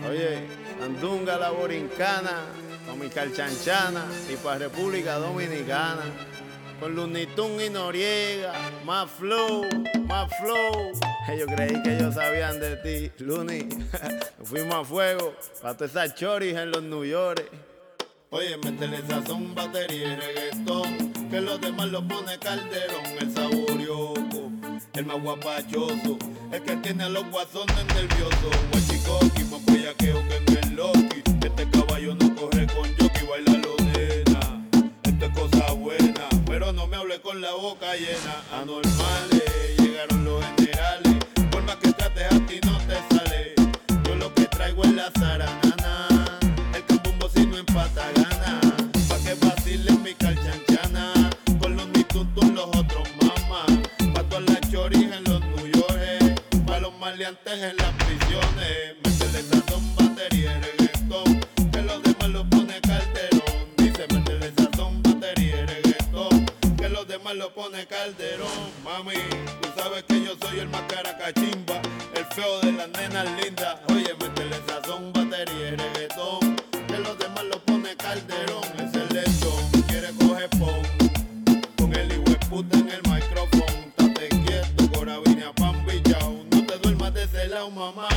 Oye, Andunga la Borincana, con mi Calchanchana y para República Dominicana. Con Lunitun y Noriega, más flow, más flow. Yo creí que ellos sabían de ti, Luni. Fuimos a fuego, para todas esas choris en los New York. Oye, métele sazón, batería y reggaetón, que los demás lo pone Calderón. El saborioco, el más guapachoso, el que tiene a los guasones nerviosos. Guachicoqui, más bellaqueo que en el Loki. Este caballo no corre con jockey, baila lo nena. Esto es cosa buena, pero no me hable con la boca llena. Anormales, llegaron los generales, por más que trates a ti no te sale. Yo lo que traigo es la zaranana, el cambumbo si no empata gana. Pa' que vacilen mi calchanchana, con los mitutos los otros mamás. Pa' todas las choris en los New York, pa' los maleantes en las prisiones. Métele sazón, batería y reggaetón, que los demás lo pone Calderón. Dice métele sazón, batería y reggaetón, que los demás lo pone Calderón. Mami, tú sabes que yo soy el más caracachimba, el feo de las nenas lindas. Oye, métele sazón, batería y reggaetón, que los demás lo pone Calderón. Es el lechón, quiere coger pon, con el hijo de puta en el micrófono. Estate quieto, corabina, pan bichao, no te duermas de ese lado, mamá.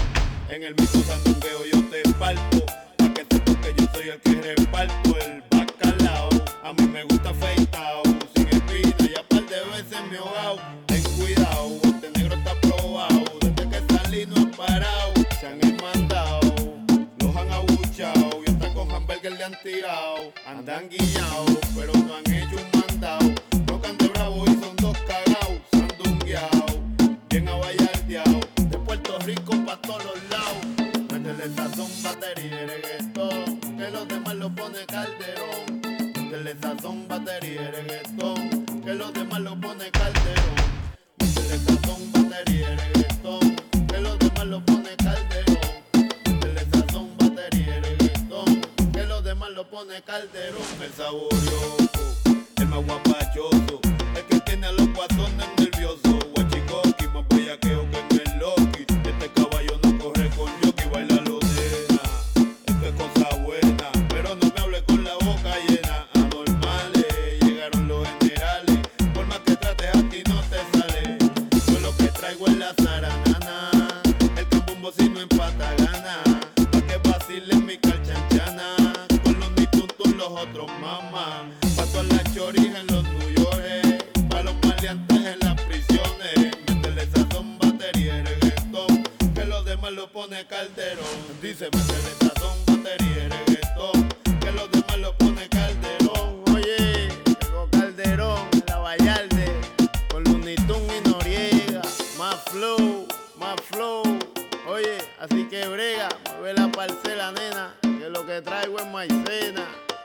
En el mismo sandungueo yo te parto, pa' que sepas que yo soy el que reparto el bacalao. A mí me gusta afeitao, sin espina, y a par de veces me he ahogado. Ten cuidado, este negro está probado, desde que salí no he parado. Se han mandado, los han abuchado, y hasta con hamburger le han tirado. Andan guiñados, pero no han hecho un mandado. Tocan de bravo y son dos cagados, sandungueados, bien abayardeados, de Puerto Rico pa' todos los lados. Métele sazón, batería y reggaetón, que los demás lo pone Calderón. Métele sazón, batería y reggaetón, que los demás lo pone Calderón. Métele sazón, batería y reggaetón, que los demás lo pone Calderón. Métele sazón, batería y reggaetón, que los demás lo pone Calderón. El saborioco, el más guapachoso, el que tiene a los guasones nerviosos. Guachicoqui, más bellaqueo que en el Loki. Este caballo no corre con jockey, baila lo nena. Esto es cosa buena, pero no me hable con la boca llena. Anormales, llegaron los generales, por más que trates a ti no te sale. Yo lo que traigo es la zaranana, el cambumbo si no empata gana. Pa' que vacilen mi calchanchana, con los mitutos los otros mamás. Pa' todas las choris en los New York, pa' los maleantes en las prisiones. Métele sazón, batería y reggaetón, que los demás lo pone Calderón. Dice métele sazón, batería y reggaetón, que los demás lo pone Calderón. Oye, llegó Calderón, la Vallarde, con Lunitun y Noriega, más flow, más flow. Oye, así que brega, mueve la parcela, nena, que lo que traigo es maicena.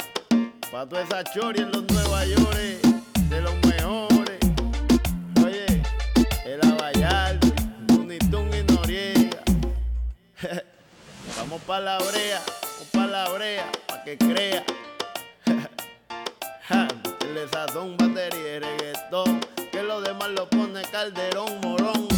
Pa' toda esa chori en los Nueva York, de los mejores. Oye, el Abayalde, Lunitun y Noriega. Vamos pa' la brea, pa' que crea. El sazón, batería y reggaetón, que los demás lo pone Calderón, morón.